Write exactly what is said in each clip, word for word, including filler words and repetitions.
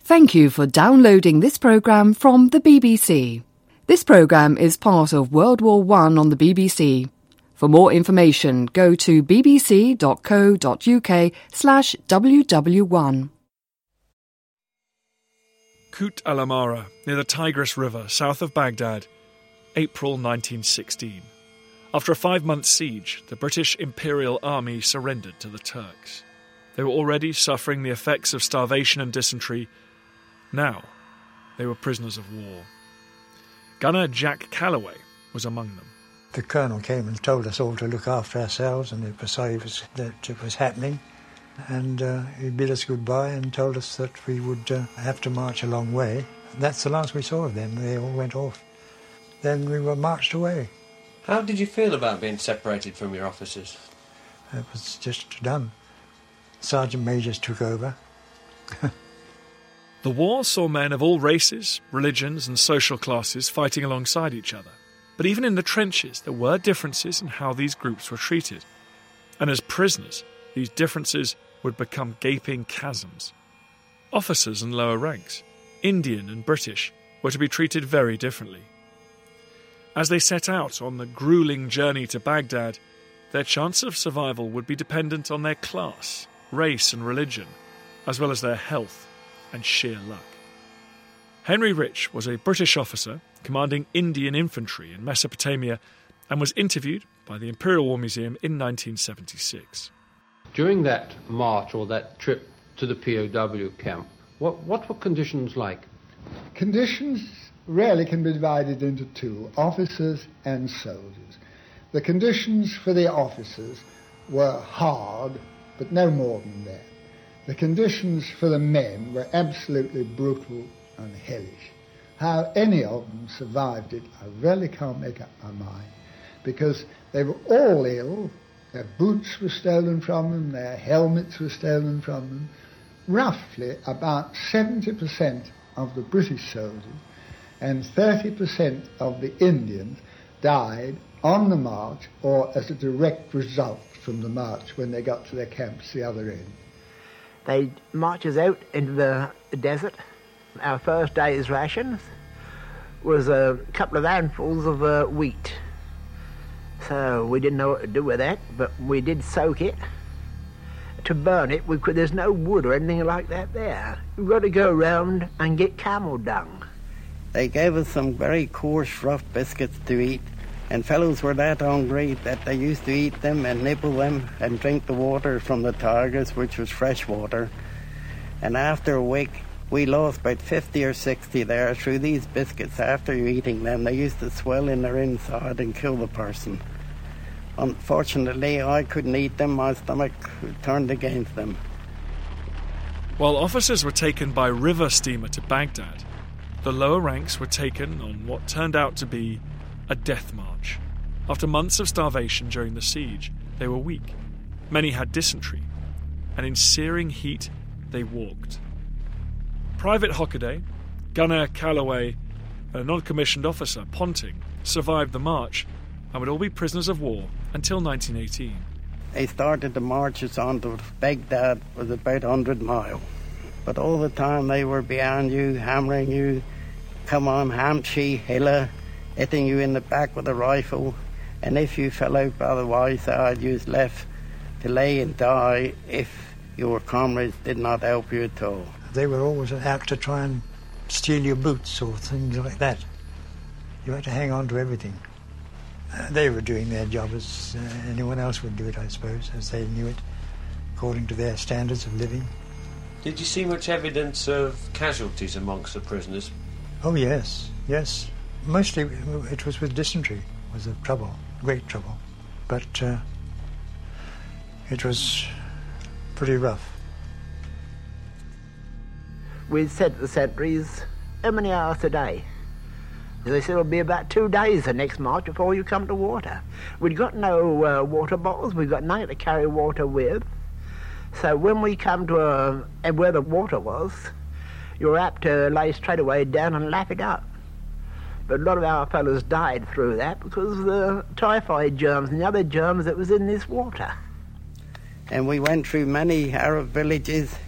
Thank you for downloading this programme from the B B C. This programme is part of World War One on the B B C. For more information, go to bbc.co.uk slash WW1. Kut al Amara, near the Tigris River, south of Baghdad, April nineteen sixteen. After a five-month siege, the British Imperial Army surrendered to the Turks. They were already suffering the effects of starvation and dysentery. Now, they were prisoners of war. Gunner Jack Calloway was among them. The colonel came and told us all to look after ourselves, and it was sorry that it was happening. And uh, he bid us goodbye and told us that we would uh, have to march a long way. That's the last we saw of them. They all went off. Then we were marched away. How did you feel about being separated from your officers? It was just done. Sergeant Majors took over. The war saw men of all races, religions and social classes fighting alongside each other. But even in the trenches, there were differences in how these groups were treated. And as prisoners, these differences would become gaping chasms. Officers and lower ranks, Indian and British, were to be treated very differently. As they set out on the gruelling journey to Baghdad, their chance of survival would be dependent on their class, race and religion, as well as their health and sheer luck. Henry Rich was a British officer commanding Indian infantry in Mesopotamia and was interviewed by the Imperial War Museum in nineteen seventy-six. During that march or that trip to the P O W camp, what, what were conditions like? Conditions really can be divided into two, officers and soldiers. The conditions for the officers were hard, but no more than that. The conditions for the men were absolutely brutal and hellish. How any of them survived it, I really can't make up my mind, because they were all ill. Their boots were stolen from them, their helmets were stolen from them. Roughly about seventy percent of the British soldiers and thirty percent of the Indians died on the march or as a direct result from the march when they got to their camps the other end. They march us out into the desert. Our first day's rations was a couple of handfuls of uh, wheat. So we didn't know what to do with that, but we did soak it. To burn it, we could, there's no wood or anything like that there. We've got to go around and get camel dung. They gave us some very coarse, rough biscuits to eat, and fellows were that hungry that they used to eat them and nibble them and drink the water from the Tigris, which was fresh water. And after a week, we lost about fifty or sixty there through these biscuits. After eating them, they used to swell in their inside and kill the person. Unfortunately, I couldn't eat them. My stomach turned against them. While officers were taken by river steamer to Baghdad, the lower ranks were taken on what turned out to be a death march. After months of starvation during the siege, they were weak. Many had dysentery, and in searing heat, they walked. Private Hockaday, Gunner Calloway, and a non-commissioned officer, Ponting, survived the march and would all be prisoners of war until nineteen eighteen. They started the marches on to Baghdad was about one hundred miles. But all the time they were behind you, hammering you, come on, Hamshi, Hilla, hitting you in the back with a rifle. And if you fell out by the Y side, you was left to lay and die if your comrades did not help you at all. They were always out to try and steal your boots or things like that. You had to hang on to everything. Uh, they were doing their job as uh, anyone else would do it, I suppose, as they knew it, according to their standards of living. Did you see much evidence of casualties amongst the prisoners? Oh, yes, yes. Mostly it was with dysentery, was the trouble, great trouble. But uh, it was pretty rough. We said to the sentries, how many hours a day? They said it'll be about two days the next march before you come to water. We'd got no uh, water bottles, we'd got nothing to carry water with. So when we come to a, where the water was, you were apt to lay straight away down and lap it up. But a lot of our fellows died through that because of the typhoid germs and the other germs that was in this water. And we went through many Arab villages.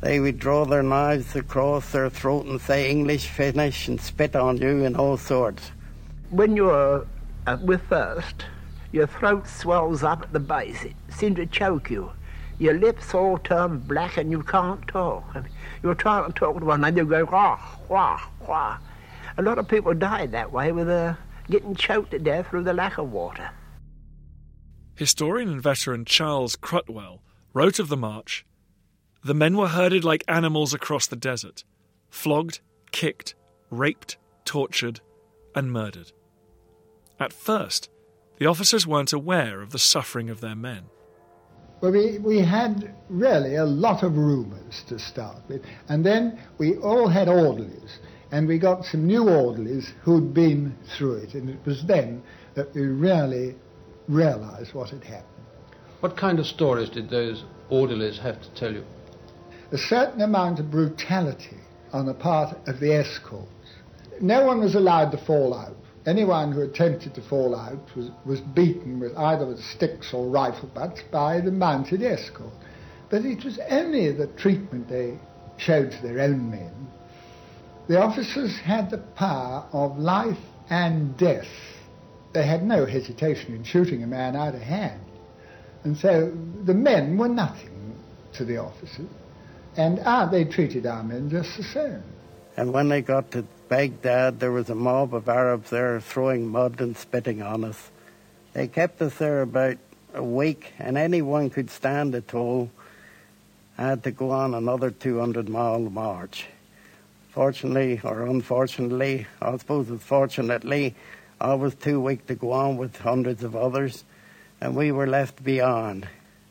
They would draw their knives across their throat and say English finish and spit on you and all sorts. When you're uh, with thirst, your throat swells up at the base. It seems to choke you. Your lips all turn black and you can't talk. You're trying to talk to one another, you go, wah, wah, wah. A lot of people died that way with uh, getting choked to death through the lack of water. Historian and veteran Charles Crutwell wrote of the march, "The men were herded like animals across the desert, flogged, kicked, raped, tortured, and murdered. At first, the officers weren't aware of the suffering of their men. Well, we, we had really a lot of rumours to start with, and then we all had orderlies, and we got some new orderlies who'd been through it, and it was then that we really realised what had happened. What kind of stories did those orderlies have to tell you? A certain amount of brutality on the part of the escorts. No one was allowed to fall out. Anyone who attempted to fall out was, was beaten with either with sticks or rifle butts by the mounted escort. But it was only the treatment they showed to their own men. The officers had the power of life and death. They had no hesitation in shooting a man out of hand. And so the men were nothing to the officers. And uh, they treated our men just the same. And when they got to Baghdad, there was a mob of Arabs there throwing mud and spitting on us. They kept us there about a week, and anyone could stand it all. I had to go on another two hundred mile march. Fortunately, or unfortunately, I suppose it's fortunately, I was too weak to go on with hundreds of others, and we were left beyond.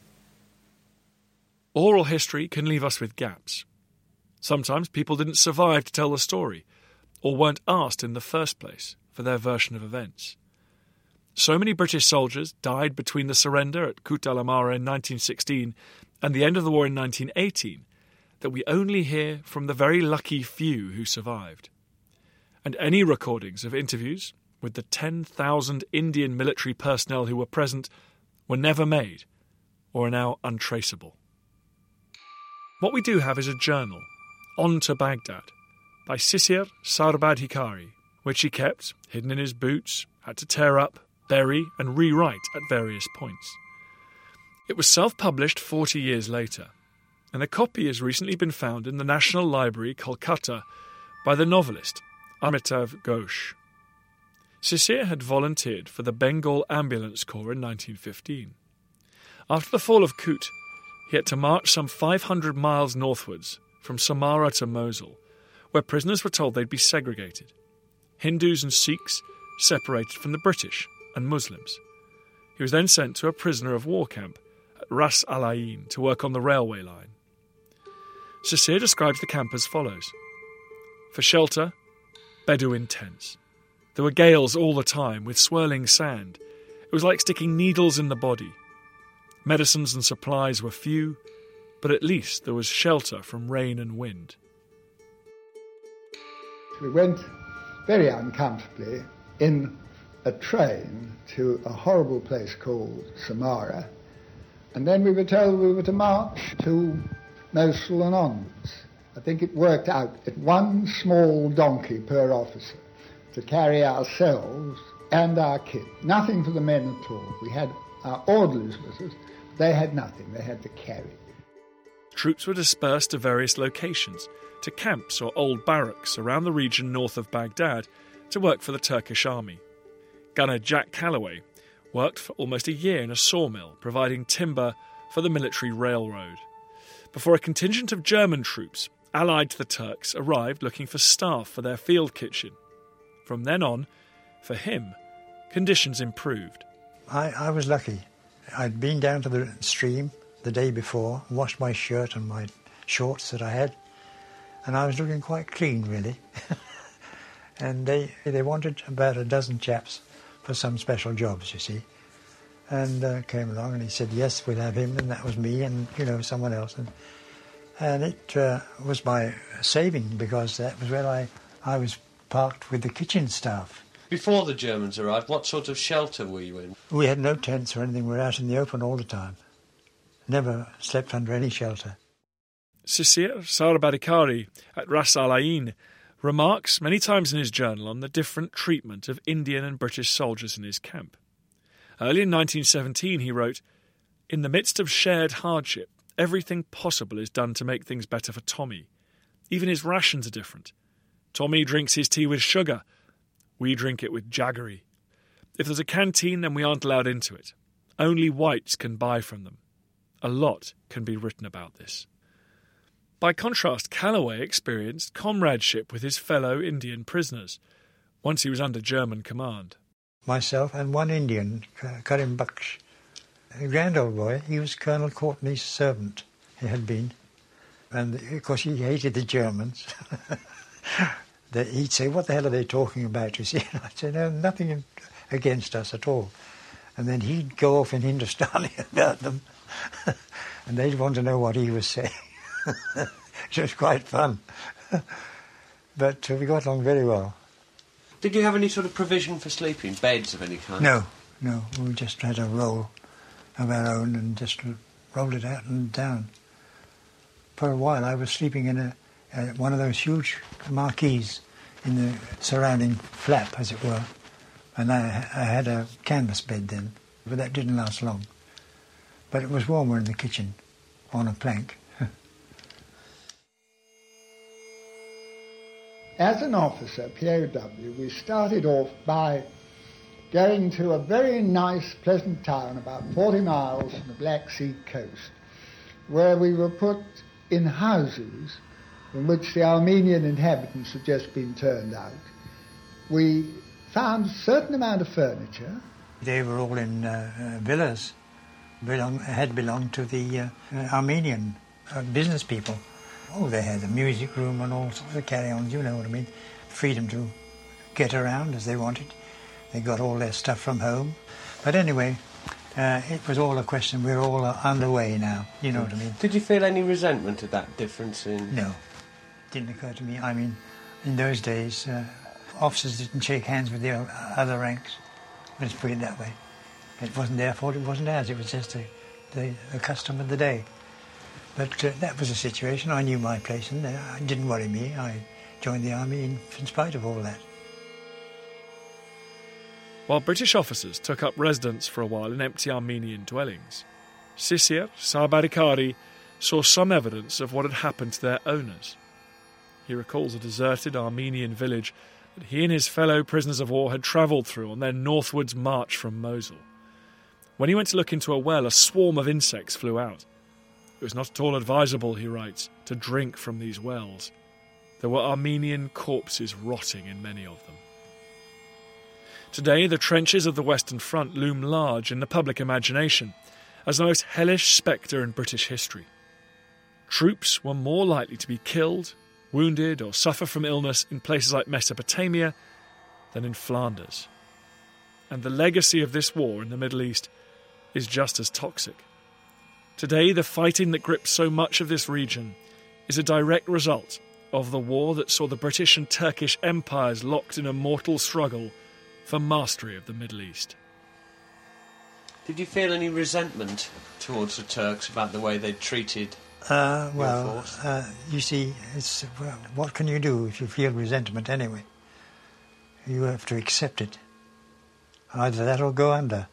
Oral history can leave us with gaps. Sometimes people didn't survive to tell the story, or weren't asked in the first place for their version of events. So many British soldiers died between the surrender at Kut al Amara in nineteen sixteen and the end of the war in nineteen eighteen that we only hear from the very lucky few who survived. And any recordings of interviews with the ten thousand Indian military personnel who were present were never made or are now untraceable. What we do have is a journal, On to Baghdad, by Sisir Sarbadhikari, which he kept, hidden in his boots, had to tear up, bury and rewrite at various points. It was self-published forty years later, and a copy has recently been found in the National Library, Kolkata, by the novelist Amitav Ghosh. Sisir had volunteered for the Bengal Ambulance Corps in nineteen fifteen. After the fall of Kut, he had to march some five hundred miles northwards, from Samara to Mosul, where prisoners were told they'd be segregated. Hindus and Sikhs separated from the British and Muslims. He was then sent to a prisoner of war camp at Ras Al Ain to work on the railway line. Sisir describes the camp as follows. For shelter, Bedouin tents. There were gales all the time with swirling sand. It was like sticking needles in the body. Medicines and supplies were few, but at least there was shelter from rain and wind. We went very uncomfortably in a train to a horrible place called Samara, and then we were told we were to march to Mosul and onwards. I think it worked out at one small donkey per officer to carry ourselves and our kit. Nothing for the men at all. We had our orderlies with us. They had nothing. They had to carry. Troops were dispersed to various locations, to camps or old barracks around the region north of Baghdad to work for the Turkish army. Gunner Jack Calloway worked for almost a year in a sawmill, providing timber for the military railroad, before a contingent of German troops, allied to the Turks, arrived looking for staff for their field kitchen. From then on, for him, conditions improved. I, I was lucky. I'd been down to the stream the day before, washed my shirt and my shorts that I had, and I was looking quite clean, really. And they they wanted about a dozen chaps for some special jobs, you see. And uh, came along and he said, yes, we'll have him, and that was me and, you know, someone else. And, and it uh, was my saving, because that was where I, I was parked with the kitchen staff. Before the Germans arrived, what sort of shelter were you in? We had no tents or anything. We were out in the open all the time. Never slept under any shelter. Sisir Sarbadikari at Ras Al Ain remarks many times in his journal on the different treatment of Indian and British soldiers in his camp. Early in nineteen seventeen he wrote, "In the midst of shared hardship, everything possible is done to make things better for Tommy. Even his rations are different. Tommy drinks his tea with sugar. We drink it with jaggery. If there's a canteen, then we aren't allowed into it. Only whites can buy from them. A lot can be written about this." By contrast, Calloway experienced comradeship with his fellow Indian prisoners, once he was under German command. Myself and one Indian, Karim Baksh, a grand old boy. He was Colonel Courtney's servant, he had been. And of course he hated the Germans. He'd say, "What the hell are they talking about, you see?" And I'd say, "No, nothing against us at all." And then he'd go off in Hindustani about them. And they'd want to know what he was saying. It was quite fun. But uh, we got along very well. Did you have any sort of provision for sleeping, beds of any kind? No, no. We just had a roll of our own and just rolled it out and down. For a while I was sleeping in a, uh, one of those huge marquees in the surrounding flap, as it were. And I, I had a canvas bed then, but that didn't last long. But it was warmer in the kitchen, on a plank. As an officer, P O W, we started off by going to a very nice, pleasant town about forty miles from the Black Sea coast, where we were put in houses in which the Armenian inhabitants had just been turned out. We found a certain amount of furniture. They were all in uh, uh, villas, belong, had belonged to the uh, Armenian uh, business people. Oh, they had a music room and all sorts of carry-ons, you know what I mean. Freedom to get around as they wanted. They got all their stuff from home. But anyway, uh, it was all a question. We're all uh, underway now, you know what I mean. Did you feel any resentment at that difference in... No, didn't occur to me. I mean, in those days, uh, officers didn't shake hands with the other ranks. Let's put it that way. It wasn't their fault, it wasn't ours. It was just the, the, the custom of the day. But uh, that was the situation. I knew my place and it didn't worry me. I joined the army in, in spite of all that. While British officers took up residence for a while in empty Armenian dwellings, Sisir Sarbadikari saw some evidence of what had happened to their owners. He recalls a deserted Armenian village that he and his fellow prisoners of war had travelled through on their northwards march from Mosul. When he went to look into a well, a swarm of insects flew out. It was not at all advisable, he writes, to drink from these wells. There were Armenian corpses rotting in many of them. Today, the trenches of the Western Front loom large in the public imagination as the most hellish spectre in British history. Troops were more likely to be killed, wounded or suffer from illness in places like Mesopotamia than in Flanders. And the legacy of this war in the Middle East is just as toxic. Today, the fighting that grips so much of this region is a direct result of the war that saw the British and Turkish empires locked in a mortal struggle for mastery of the Middle East. Did you feel any resentment towards the Turks about the way they treated uh, well, your force? Uh, you see, it's, well, what can you do if you feel resentment anyway? You have to accept it. Either that or go under.